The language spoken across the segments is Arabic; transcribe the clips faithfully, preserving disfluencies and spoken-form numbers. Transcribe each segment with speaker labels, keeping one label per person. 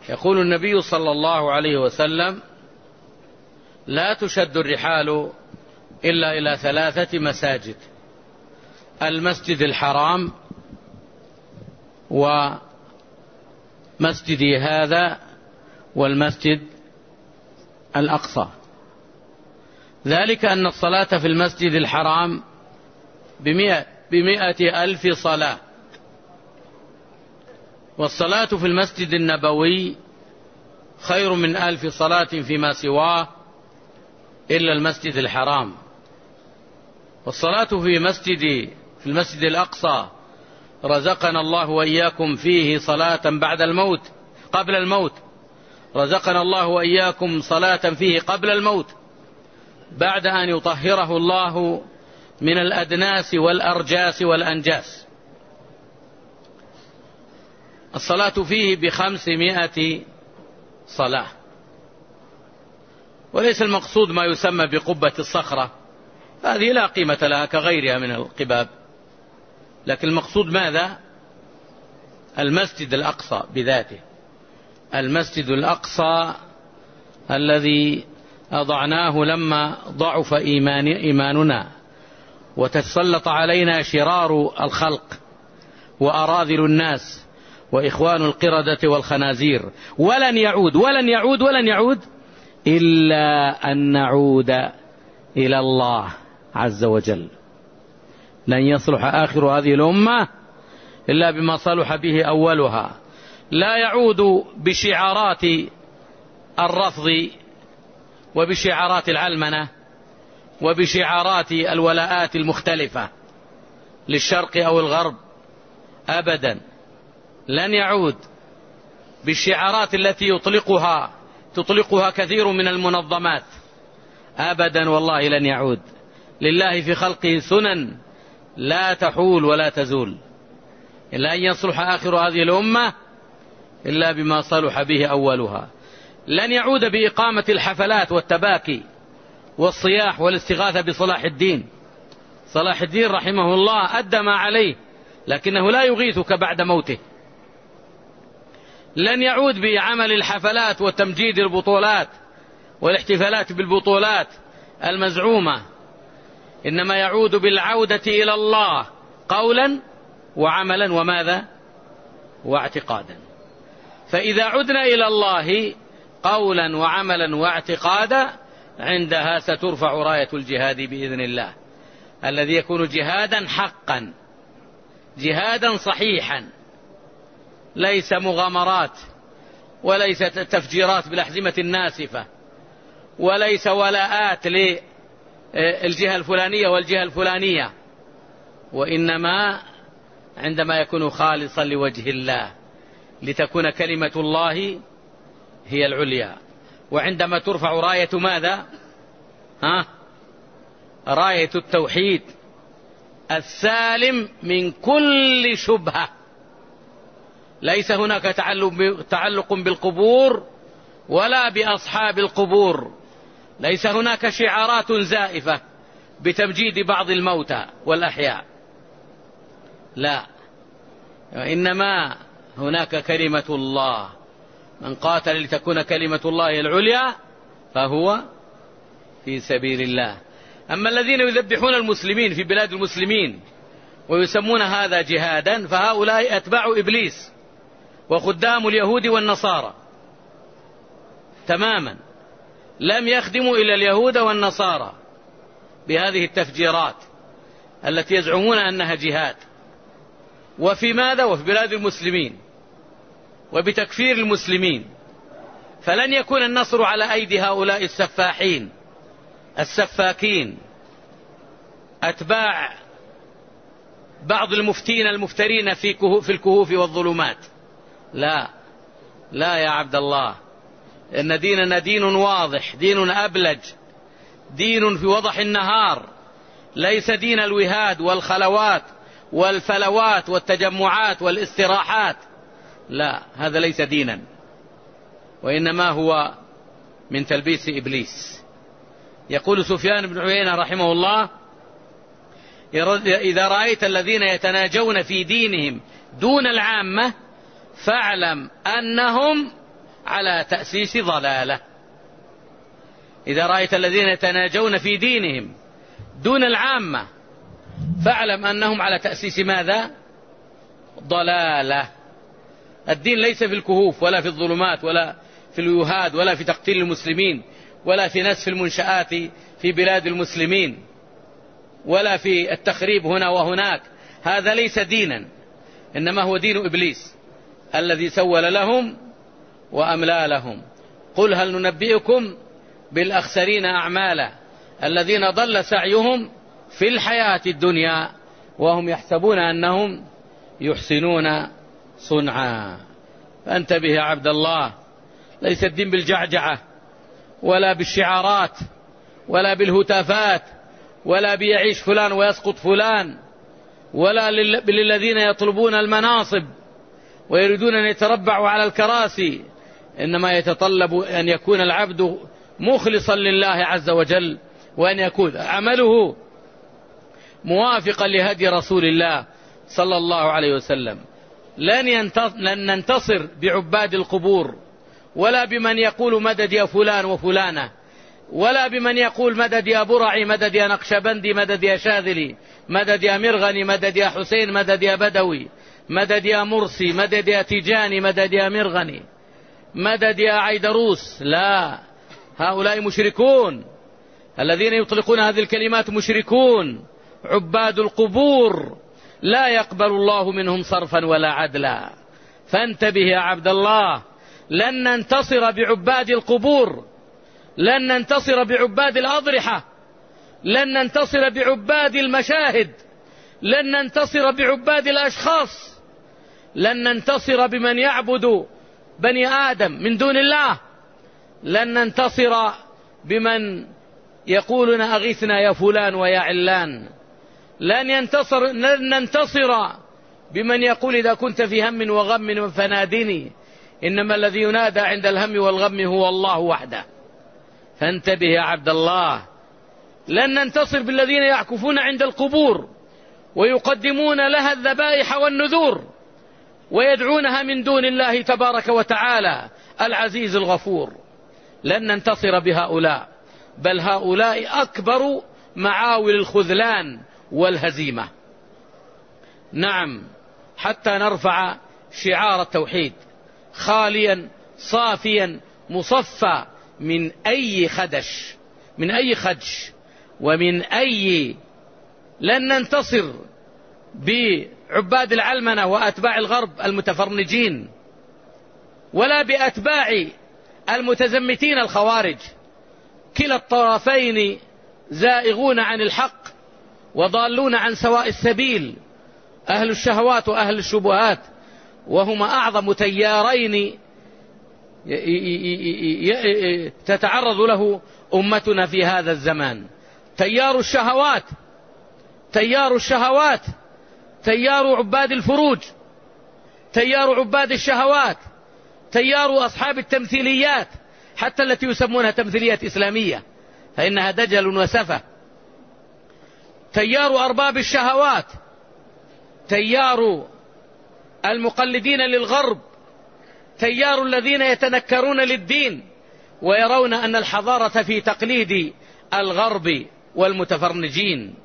Speaker 1: يقول النبي صلى الله عليه وسلم: لا تشد الرحال إلا إلى ثلاثة مساجد: المسجد الحرام، ومسجدي هذا، والمسجد الأقصى. ذلك أن الصلاة في المسجد الحرام بمئة, بمئة ألف صلاة، والصلاة في المسجد النبوي خير من ألف صلاة فيما سواه إلا المسجد الحرام. والصلاة في مسجد في المسجد الأقصى رزقنا الله وإياكم فيه صلاة بعد الموت قبل الموت رزقنا الله وإياكم صلاة فيه قبل الموت، بعد أن يطهره الله من الأدناس والأرجاس والأنجاس. الصلاة فيه بخمسمائة صلاة. وليس المقصود ما يسمى بقبة الصخرة، هذه لا قيمة لها كغيرها من القباب، لكن المقصود ماذا؟ المسجد الأقصى بذاته، المسجد الأقصى الذي أضعناه لما ضعف إيمان إيماننا وتسلط علينا شرار الخلق وأراذل الناس وإخوان القردة والخنازير، ولن يعود ولن يعود ولن يعود إلا أن نعود إلى الله عز وجل. لن يصلح آخر هذه الأمة إلا بما صلح به أولها. لا يعود بشعارات الرفض وبشعارات العلمنة وبشعارات الولاءات المختلفة للشرق أو الغرب أبدا. لن يعود بالشعارات التي يطلقها تطلقها كثير من المنظمات أبدا، والله لن يعود. لله في خلقه سنن لا تحول ولا تزول، إلا أن يصلح آخر هذه الأمة إلا بما صلح به أولها. لن يعود بإقامة الحفلات والتباكي والصياح والاستغاثة بصلاح الدين. صلاح الدين رحمه الله أدى ما عليه، لكنه لا يغيثك بعد موته. لن يعود بعمل الحفلات وتمجيد البطولات والاحتفالات بالبطولات المزعومة، إنما يعود بالعودة إلى الله قولا وعملا وماذا؟ واعتقادا. فإذا عدنا إلى الله قولا وعملا واعتقادا عندها سترفع راية الجهاد بإذن الله، الذي يكون جهادا حقا، جهادا صحيحا، ليس مغامرات، وليس تفجيرات بالأحزمة الناسفة، وليس ولاءات للجهة الفلانية والجهة الفلانية، وإنما عندما يكون خالصا لوجه الله لتكون كلمة الله هي العليا. وعندما ترفع راية ماذا؟ ها؟ راية التوحيد السالم من كل شبهة. ليس هناك تعلق بالقبور ولا بأصحاب القبور، ليس هناك شعارات زائفة بتمجيد بعض الموتى والأحياء، لا، إنما هناك كلمة الله. من قاتل لتكون كلمة الله العليا فهو في سبيل الله. أما الذين يذبحون المسلمين في بلاد المسلمين ويسمون هذا جهادا فهؤلاء أتباع إبليس وخدام اليهود والنصارى تماما، لم يخدموا إلا اليهود والنصارى بهذه التفجيرات التي يزعمون أنها جهاد. وفي ماذا؟ وفي بلاد المسلمين وبتكفير المسلمين. فلن يكون النصر على أيدي هؤلاء السفاحين السفاكين أتباع بعض المفتين المفترين في في الكهوف والظلمات. لا لا يا عبد الله، إن ديننا دين واضح، دين أبلج، دين في وضح النهار، ليس دين الوهاد والخلوات والفلوات والتجمعات والاستراحات. لا، هذا ليس دينا، وإنما هو من تلبيس إبليس. يقول سفيان بن عيينة رحمه الله: إذا رأيت الذين يتناجون في دينهم دون العامة فاعلم أنهم على تأسيس ضلالة. إذا رأيت الذين يتناجون في دينهم دون العامة فاعلم أنهم على تأسيس ماذا؟ ضلالة. الدين ليس في الكهوف ولا في الظلمات ولا في اليهاد ولا في تقتيل المسلمين ولا في نسف المنشآت في بلاد المسلمين ولا في التخريب هنا وهناك. هذا ليس دينا، إنما هو دين إبليس الذي سول لهم وأملى لهم. قل هل ننبئكم بالأخسرين أعمالا الذين ضل سعيهم في الحياة الدنيا وهم يحسبون أنهم يحسنون صنعا. فانتبه يا عبد الله، ليس الدين بالجعجعة ولا بالشعارات ولا بالهتافات ولا بيعيش فلان ويسقط فلان ولا للذين يطلبون المناصب ويريدون أن يتربعوا على الكراسي. إنما يتطلب أن يكون العبد مخلصا لله عز وجل، وأن يكون عمله موافقا لهدي رسول الله صلى الله عليه وسلم. لن ننتصر بعباد القبور ولا بمن يقول مدد يا فلان وفلانة ولا بمن يقول مدد يا برعي مدد يا نقشبندي مدد يا شاذلي مدد يا مرغني مدد يا حسين مدد يا بدوي مدد يا مرسي مدد يا تيجاني مدد يا مرغني مدد يا عيدروس. لا، هؤلاء مشركون، الذين يطلقون هذه الكلمات مشركون عباد القبور لا يقبل الله منهم صرفا ولا عدلا. فانتبه يا عبد الله، لن ننتصر بعباد القبور، لن ننتصر بعباد الأضرحة، لن ننتصر بعباد المشاهد، لن ننتصر بعباد الأشخاص، لن ننتصر بمن يعبد بني آدم من دون الله، لن ننتصر بمن يقولون أغثنا يا فلان ويا علان، لن ينتصر لن ننتصر بمن يقول إذا كنت في هم وغم فنادني، إنما الذي ينادى عند الهم والغم هو الله وحده. فانتبه يا عبد الله، لن ننتصر بالذين يعكفون عند القبور ويقدمون لها الذبائح والنذور ويدعونها من دون الله تبارك وتعالى العزيز الغفور. لن ننتصر بهؤلاء، بل هؤلاء أكبر معاول الخذلان والهزيمة. نعم، حتى نرفع شعار التوحيد خاليا صافيا مصفى من أي خدش من أي خدش ومن أي. لن ننتصر بعباد العلمنة وأتباع الغرب المتفرنجين ولا بأتباع المتزمتين الخوارج. كلا الطرفين زائغون عن الحق وضالون عن سواء السبيل، أهل الشهوات وأهل الشبهات، وهما أعظم تيارين تتعرض له أمتنا في هذا الزمان. تيار الشهوات تيار الشهوات تيار عباد الفروج، تيار عباد الشهوات، تيار أصحاب التمثيليات حتى التي يسمونها تمثيليات إسلامية فإنها دجل وسفة، تيار أرباب الشهوات، تيار المقلدين للغرب، تيار الذين يتنكرون للدين ويرون أن الحضارة في تقليد الغرب والمتفرنجين.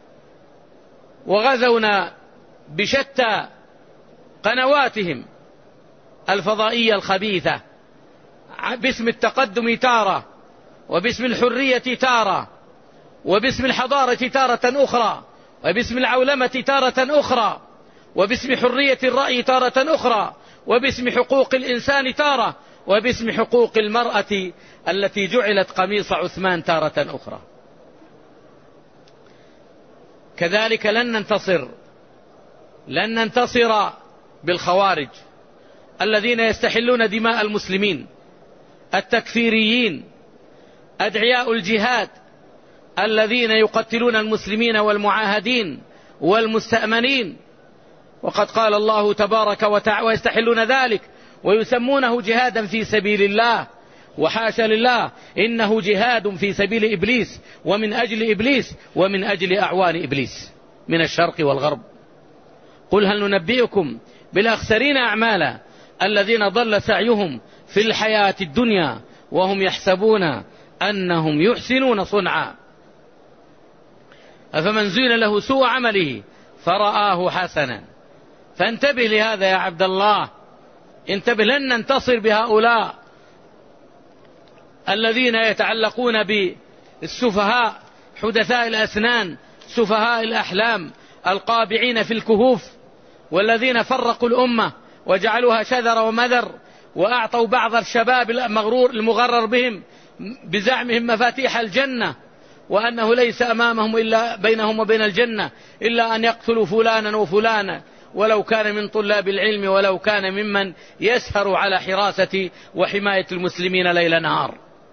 Speaker 1: وغزونا بشتى قنواتهم الفضائية الخبيثة باسم التقدم تارة، وباسم الحرية تارة، وباسم الحضارة تارة أخرى، وباسم العولمة تارة أخرى، وباسم حرية الرأي تارة أخرى، وباسم حقوق الإنسان تارة، وباسم حقوق المرأة التي جعلت قميص عثمان تارة أخرى. كذلك لن ننتصر لن ننتصر بالخوارج الذين يستحلون دماء المسلمين، التكفيريين، أدعياء الجهاد الذين يقتلون المسلمين والمعاهدين والمستأمنين. وقد قال الله تبارك وتعالى ويستحلون ذلك ويسمونه جهادا في سبيل الله، وحاشا لله، إنه جهاد في سبيل إبليس ومن أجل إبليس ومن أجل أعوان إبليس من الشرق والغرب. قل هل ننبئكم بالأخسرين أعمالا الذين ضل سعيهم في الحياة الدنيا وهم يحسبون أنهم يحسنون صنعا. أفمن زين له سوء عمله فرآه حسنا. فانتبه لهذا يا عبد الله، انتبه، لن ننتصر بهؤلاء الذين يتعلقون بالسفهاء حدثاء الأسنان، سفهاء الأحلام، القابعين في الكهوف، والذين فرقوا الأمة وجعلوها شذر ومذر، وأعطوا بعض الشباب المغرور المغرر بهم بزعمهم مفاتيح الجنة، وأنه ليس أمامهم إلا بينهم وبين الجنة إلا أن يقتلوا فلانا وفلانا، ولو كان من طلاب العلم، ولو كان ممن يسهر على حراسة وحماية المسلمين ليل نهار.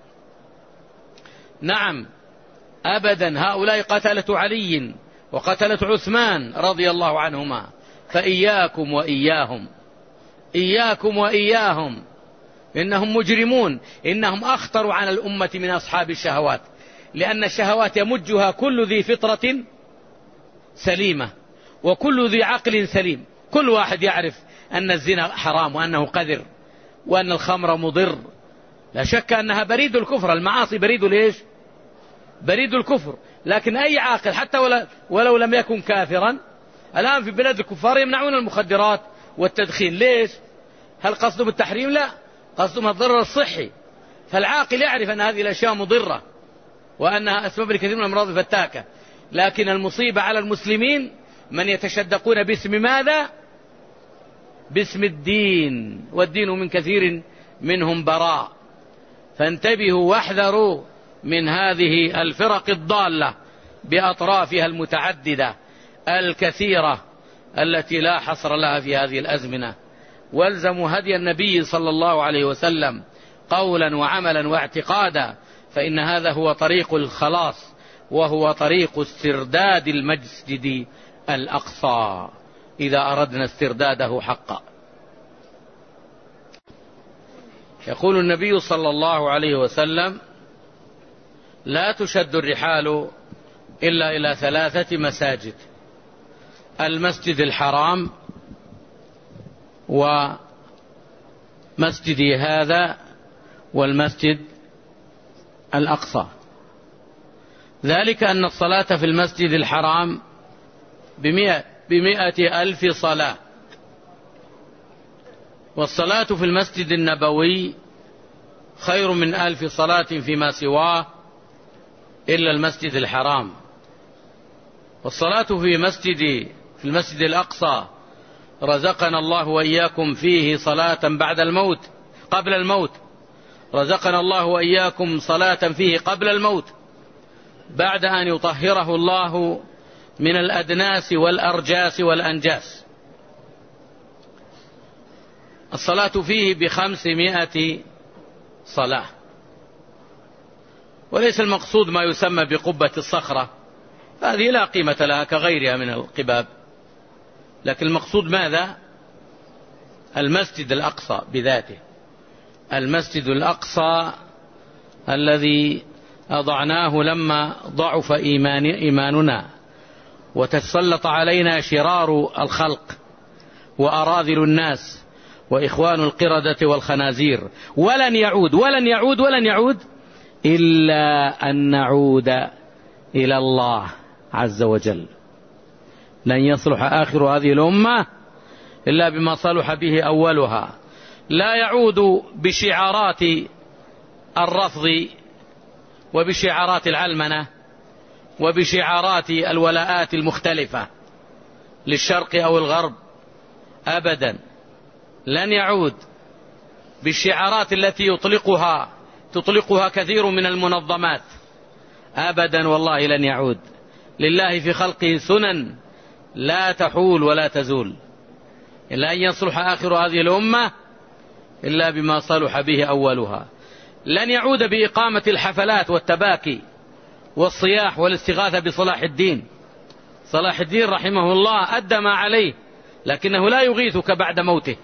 Speaker 1: نعم أبدا، هؤلاء قتلة علي وقتلة عثمان رضي الله عنهما، فإياكم وإياهم، إياكم وإياهم، إنهم مجرمون، إنهم أخطر على الأمة من أصحاب الشهوات، لأن الشهوات يمجها كل ذي فطرة سليمة وكل ذي عقل سليم. كل واحد يعرف أن الزنا حرام وأنه قذر وأن الخمر مضر، لا شك أنها بريد الكفر، المعاصي بريد ليش؟ بريد الكفر. لكن أي عاقل حتى ولو لم يكن كافرا، الآن في بلاد الكفار يمنعون المخدرات والتدخين، ليش؟ هل قصدهم التحريم؟ لا، قصدهم الضرر الصحي. فالعاقل يعرف أن هذه الأشياء مضرة وأنها أسباب لكثير من الأمراض الفتاكة. لكن المصيبة على المسلمين من يتشدقون باسم ماذا؟ باسم الدين، والدين من كثير منهم براء. فانتبهوا واحذروا من هذه الفرق الضالة بأطرافها المتعددة الكثيرة التي لا حصر لها في هذه الأزمنة. والزموا هدي النبي صلى الله عليه وسلم قولا وعملا واعتقادا، فإن هذا هو طريق الخلاص، وهو طريق استرداد المسجد الأقصى إذا أردنا استرداده حقا. يقول النبي صلى الله عليه وسلم: لا تشد الرحال إلا إلى ثلاثة مساجد: المسجد الحرام، ومسجدي هذا، والمسجد الأقصى. ذلك أن الصلاة في المسجد الحرام بمئة, بمئة ألف صلاة، والصلاة في المسجد النبوي خير من ألف صلاة فيما سواه إلا المسجد الحرام. والصلاة في مسجد في المسجد الأقصى رزقنا الله وإياكم فيه صلاة بعد الموت قبل الموت، رزقنا الله وإياكم صلاة فيه قبل الموت بعد أن يطهره الله من الأدناس والأرجاس والأنجاس. الصلاة فيه بخمسمائة صلاة. وليس المقصود ما يسمى بقبة الصخرة، هذه لا قيمة لها كغيرها من القباب، لكن المقصود ماذا؟ المسجد الأقصى بذاته، المسجد الأقصى الذي أضعناه لما ضعف إيمان إيماننا وتسلط علينا شرار الخلق وأراذل الناس وإخوان القردة والخنازير، ولن يعود ولن يعود ولن يعود إلا أن نعود إلى الله عز وجل. لن يصلح آخر هذه الأمة إلا بما صلح به أولها. لا يعود بشعارات الرفض وبشعارات العلمنة وبشعارات الولاءات المختلفة للشرق أو الغرب، أبدا لن يعود بالشعارات التي يطلقها تطلقها كثير من المنظمات، أبدا والله لن يعود. لله في خلقه سنن لا تحول ولا تزول، إلا أن يصلح آخر هذه الأمة إلا بما صلح به أولها. لن يعود بإقامة الحفلات والتباكي والصياح والاستغاثة بصلاح الدين. صلاح الدين رحمه الله أدى ما عليه، لكنه لا يغيثك بعد موته.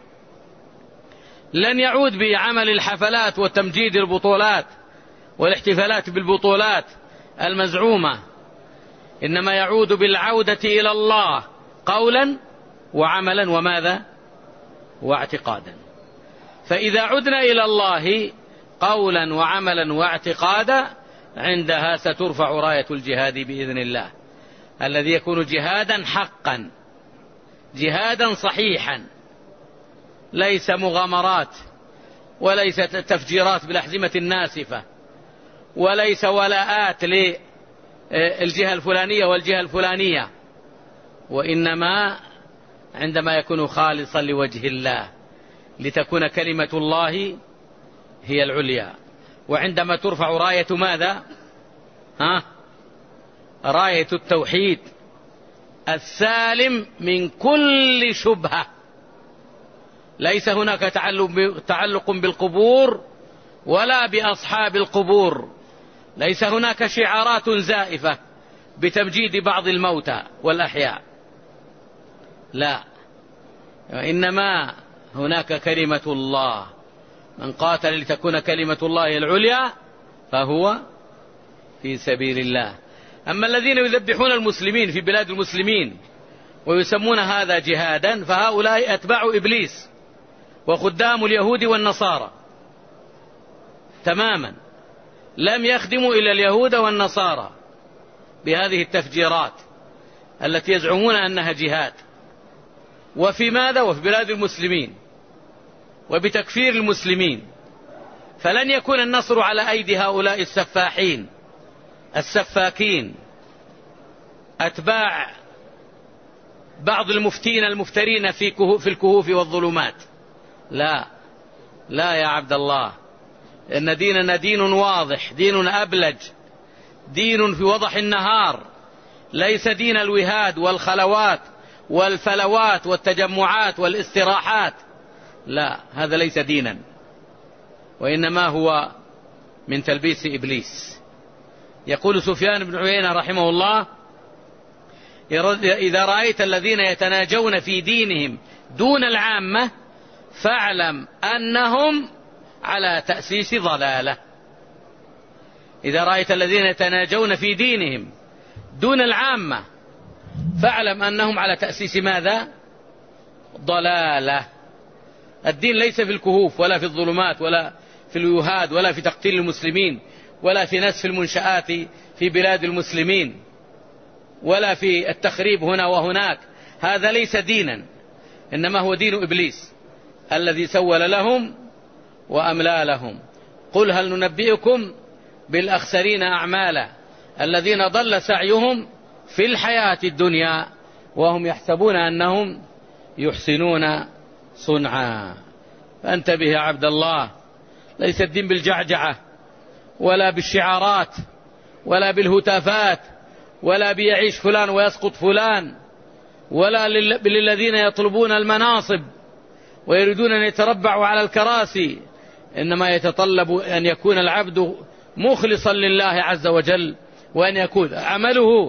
Speaker 1: لن يعود بعمل الحفلات وتمجيد البطولات والاحتفالات بالبطولات المزعومة، إنما يعود بالعودة إلى الله قولا وعملا وماذا؟ واعتقادا. فإذا عدنا إلى الله قولا وعملا واعتقادا عندها سترفع راية الجهاد بإذن الله، الذي يكون جهادا حقا، جهادا صحيحا، ليس مغامرات، وليس تفجيرات بالأحزمة الناسفة، وليس ولاءات للجهة الفلانية والجهة الفلانية، وإنما عندما يكون خالصا لوجه الله لتكون كلمة الله هي العليا. وعندما ترفع راية ماذا؟ ها؟ راية التوحيد السالم من كل شبهة، ليس هناك تعلق بالقبور ولا بأصحاب القبور، ليس هناك شعارات زائفة بتمجيد بعض الموتى والأحياء، لا، وإنما هناك كلمة الله. من قاتل لتكون كلمة الله العليا فهو في سبيل الله. أما الذين يذبحون المسلمين في بلاد المسلمين ويسمون هذا جهادا فهؤلاء أتباع إبليس وخدام اليهود والنصارى تماما، لم يخدموا إلا اليهود والنصارى بهذه التفجيرات التي يزعمون أنها جهاد. وفي ماذا؟ وفي بلاد المسلمين وبتكفير المسلمين. فلن يكون النصر على أيدي هؤلاء السفاحين السفاكين أتباع بعض المفتين المفترين في في الكهوف والظلمات، لا لا يا عبد الله، إن ديننا دين واضح، دين أبلج، دين في وضح النهار، ليس دين الوهاد والخلوات والفلوات والتجمعات والاستراحات، لا، هذا ليس دينا، وإنما هو من تلبيس إبليس. يقول سفيان بن عيينة رحمه الله: إذا رأيت الذين يتناجون في دينهم دون العامة فاعلم أنهم على تأسيس ضلالة. إذا رأيت الذين يتناجون في دينهم دون العامة فاعلم أنهم على تأسيس ماذا؟ ضلالة. الدين ليس في الكهوف ولا في الظلمات ولا في اليهاد ولا في تقتيل المسلمين ولا في نسف المنشآت في بلاد المسلمين ولا في التخريب هنا وهناك، هذا ليس دينا، إنما هو دين إبليس الذي سول لهم وأملى لهم. قل هل ننبئكم بالأخسرين أعمالا الذين ضل سعيهم في الحياة الدنيا وهم يحسبون أنهم يحسنون صنعا. فانتبه يا عبد الله، ليس الدين بالجعجعة ولا بالشعارات ولا بالهتافات ولا بيعيش فلان ويسقط فلان ولا للذين يطلبون المناصب ويريدون أن يتربعوا على الكراسي، إنما يتطلب أن يكون العبد مخلصا لله عز وجل، وأن يكون عمله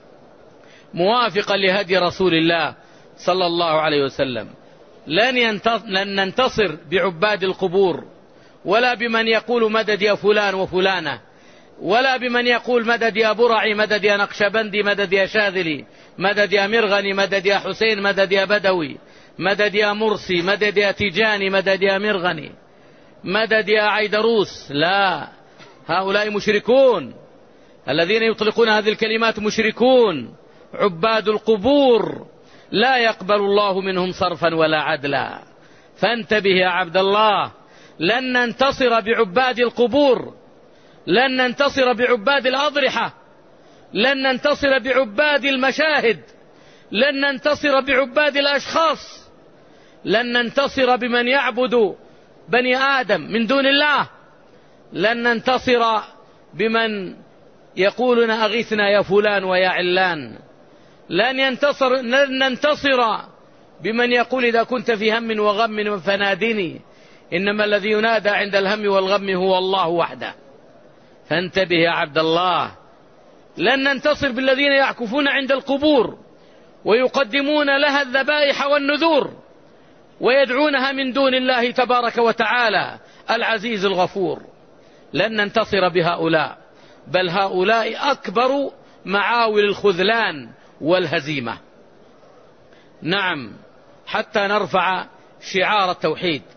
Speaker 1: موافقا لهدي رسول الله صلى الله عليه وسلم. لن ننتصر بعباد القبور ولا بمن يقول مدد يا فلان وفلانة، ولا بمن يقول مدد يا برعي، مدد يا نقشبندي، مدد يا شاذلي، مدد يا مرغني، مدد يا حسين، مدد يا بدوي، مدد يا مرسي، مدد يا تيجاني، مدد يا مرغني، مدد يا عيدروس. لا، هؤلاء مشركون، الذين يطلقون هذه الكلمات مشركون عباد القبور، لا يقبل الله منهم صرفا ولا عدلا. فانتبه يا عبد الله، لن ننتصر بعباد القبور، لن ننتصر بعباد الأضرحة، لن ننتصر بعباد المشاهد، لن ننتصر بعباد الأشخاص، لن ننتصر بمن يعبد بني آدم من دون الله، لن ننتصر بمن يقولون أغثنا يا فلان ويا علان، لن ينتصر لن ننتصر بمن يقول إذا كنت في هم وغم فنادني، إنما الذي ينادى عند الهم والغم هو الله وحده. فانتبه يا عبد الله، لن ننتصر بالذين يعكفون عند القبور ويقدمون لها الذبائح والنذور ويدعونها من دون الله تبارك وتعالى العزيز الغفور. لن ننتصر بهؤلاء، بل هؤلاء أكبر معاول الخذلان والهزيمة. نعم، حتى نرفع شعار التوحيد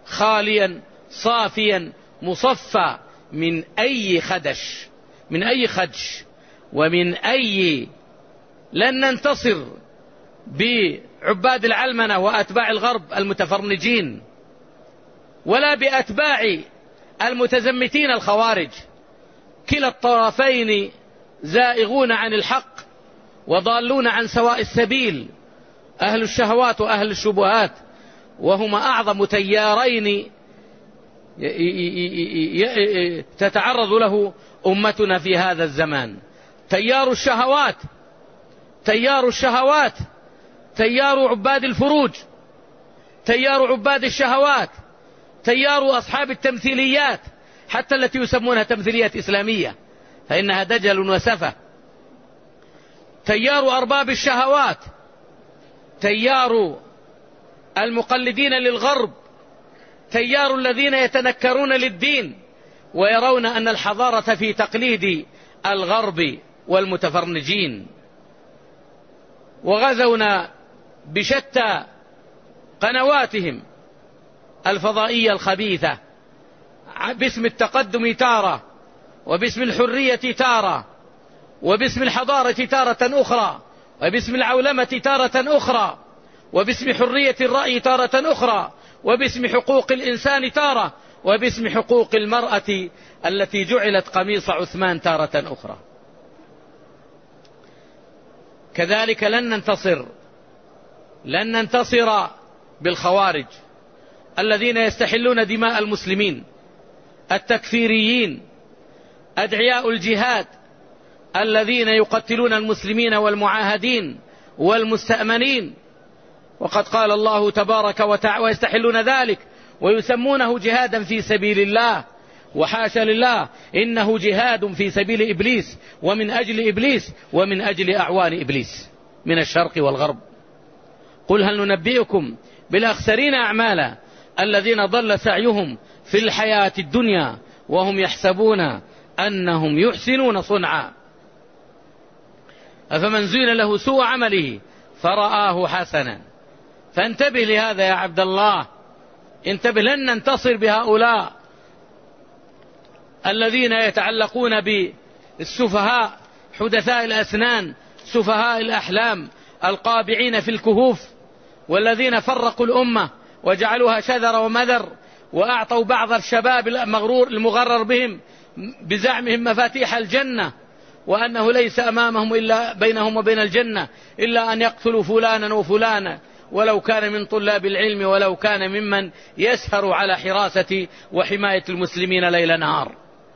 Speaker 1: خاليا صافيا مصفى من أي خدش، من أي خدش ومن أي. لن ننتصر بعباد العلمنة وأتباع الغرب المتفرنجين، ولا بأتباع المتزمتين الخوارج. كلا الطرفين زائغون عن الحق وضالون عن سواء السبيل، أهل الشهوات وأهل الشبهات، وهما أعظم تيارين تتعرض له أمتنا في هذا الزمان. تيار الشهوات، تيار الشهوات تيار عباد الفروج، تيار عباد الشهوات، تيار أصحاب التمثيليات، حتى التي يسمونها تمثيليات إسلامية فإنها دجل وسفة. تيار أرباب الشهوات، تيار المقلدين للغرب، تيار الذين يتنكرون للدين ويرون أن الحضارة في تقليد الغرب والمتفرنجين. وغزونا بشتى قنواتهم الفضائية الخبيثة باسم التقدم تارة، وباسم الحرية تارة، وباسم الحضارة تارة أخرى، وباسم العولمة تارة أخرى، وباسم حرية الرأي تارة أخرى، وباسم حقوق الإنسان تارة، وباسم حقوق المرأة التي جعلت قميص عثمان تارة أخرى. كذلك لن ننتصر لن ننتصر بالخوارج الذين يستحلون دماء المسلمين، التكفيريين، أدعياء الجهاد الذين يقتلون المسلمين والمعاهدين والمستأمنين. وقد قال الله تبارك وتعالى: ويستحلون ذلك ويسمونه جهادا في سبيل الله، وحاشا لله، إنه جهاد في سبيل إبليس ومن أجل إبليس ومن أجل أعوان إبليس من الشرق والغرب. قل هل ننبئكم بالأخسرين أعمالا الذين ضل سعيهم في الحياة الدنيا وهم يحسبون أنهم يحسنون صنعا. أفمن زين له سوء عمله فرآه حسنا. فانتبه لهذا يا عبد الله، انتبه، لن ننتصر بهؤلاء الذين يتعلقون بالسفهاء حدثاء الأسنان، سفهاء الأحلام، القابعين في الكهوف، والذين فرقوا الأمة وجعلوها شذر ومذر، وأعطوا بعض الشباب المغرور المغرر بهم بزعمهم مفاتيح الجنة، وأنه ليس أمامهم إلا بينهم وبين الجنة إلا أن يقتلوا فلانا وفلانا، ولو كان من طلاب العلم، ولو كان ممن يسهر على حراسة وحماية المسلمين ليل نهار.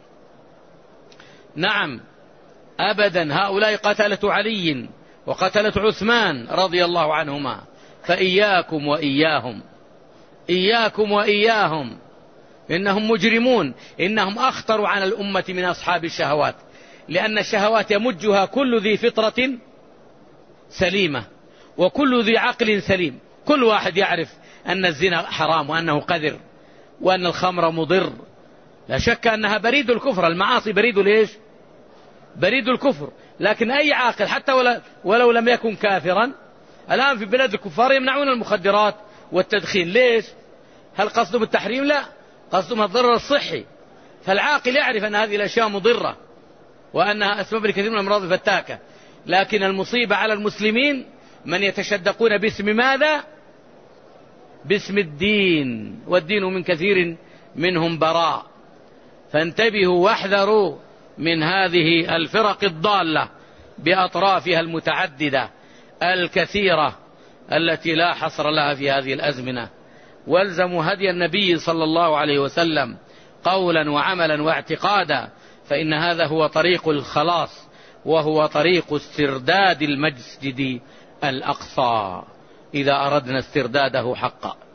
Speaker 1: نعم أبدا، هؤلاء قتلة علي وقتلة عثمان رضي الله عنهما، فإياكم وإياهم، إياكم وإياهم، إنهم مجرمون، إنهم أخطر على الأمة من أصحاب الشهوات، لأن الشهوات يمجها كل ذي فطرة سليمة وكل ذي عقل سليم. كل واحد يعرف أن الزنا حرام وأنه قذر وأن الخمر مضر، لا شك أنها بريد الكفر، المعاصي بريد ليش؟ بريد الكفر. لكن أي عاقل حتى ولو لم يكن كافرا، الآن في بلاد الكفار يمنعون المخدرات والتدخين، ليش؟ هل قصدهم التحريم؟ لا، قصدهم الضرر الصحي. فالعاقل يعرف أن هذه الأشياء مضرة وأنها أسباب لكثير من الأمراض الفتاكة. لكن المصيبة على المسلمين من يتشدقون باسم ماذا؟ باسم الدين، والدين من كثير منهم براء. فانتبهوا واحذروا من هذه الفرق الضالة بأطرافها المتعددة الكثيرة التي لا حصر لها في هذه الأزمنة. والزموا هدي النبي صلى الله عليه وسلم قولا وعملا واعتقادا، فإن هذا هو طريق الخلاص، وهو طريق استرداد المسجد الأقصى إذا أردنا استرداده حقا.